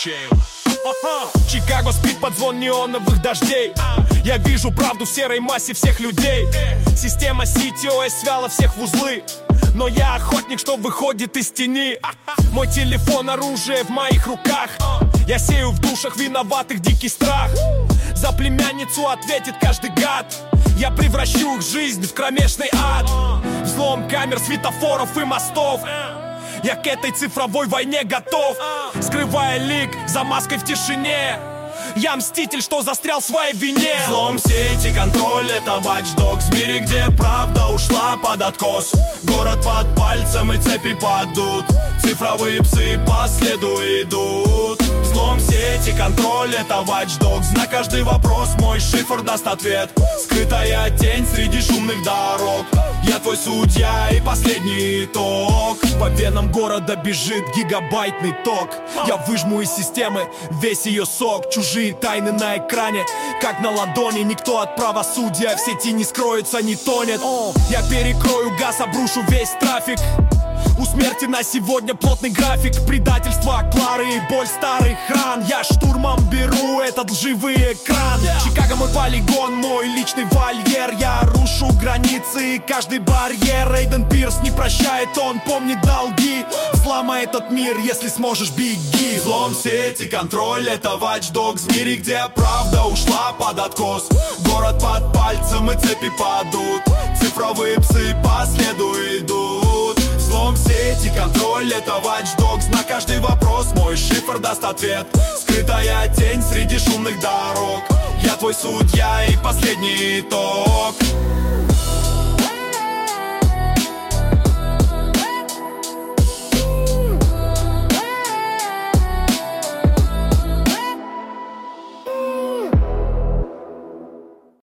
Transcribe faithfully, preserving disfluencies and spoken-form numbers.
блокчейн. Чикаго спит под звон неоновых дождей. Я вижу правду в серой массе всех людей. Система си ти о эс свяла всех в узлы, но я охотник, что выходит из тени. Мой телефон — оружие в моих руках. Я сею в душах виноватых дикий страх. За племянницу ответит каждый гад. Я превращу их жизнь в кромешный ад. Взлом камер, светофоров и мостов. Я к этой цифровой войне готов. Скрывая лик за маской в тишине, я мститель, что застрял в своей вине. Взлом сети, контроль — это Watch Dogs. В мире, где правда ушла под откос. Город под пальцем и цепи падут. Цифровые псы по следу идут. Взлом сети, контроль — это Watch Dogs. На каждый вопрос мой шифр даст ответ. Скрытая тень среди шумных дорог. Я твой судья и последний итог. По венам города бежит гигабайтный ток. Я выжму из системы весь ее сок. Чужие тайны на экране, как на ладони. Никто от правосудия в сети не скроется, не тонет. Я перекрою газ, обрушу весь трафик. У смерти на сегодня плотный график. Предательство Клары и боль старых ран. Я штурмом беру этот лживый экран. Чикаго мой полигон, мой личный вольер. Я рушу границы и каждый барьер. Эйден Пирс не прощает, он помнит долги. Взломай этот мир, если сможешь, беги. Взлом сети, контроль — это Watch Dogs. В мире, где правда ушла под откос. Город под пальцем и цепи падут. Цифровые псы по следу идут. Взлом сети, контроль — это Watch Dogs. На каждый вопрос мой шифр даст ответ. Скрытая тень среди шумных дорог. Я твой судья и последний итог.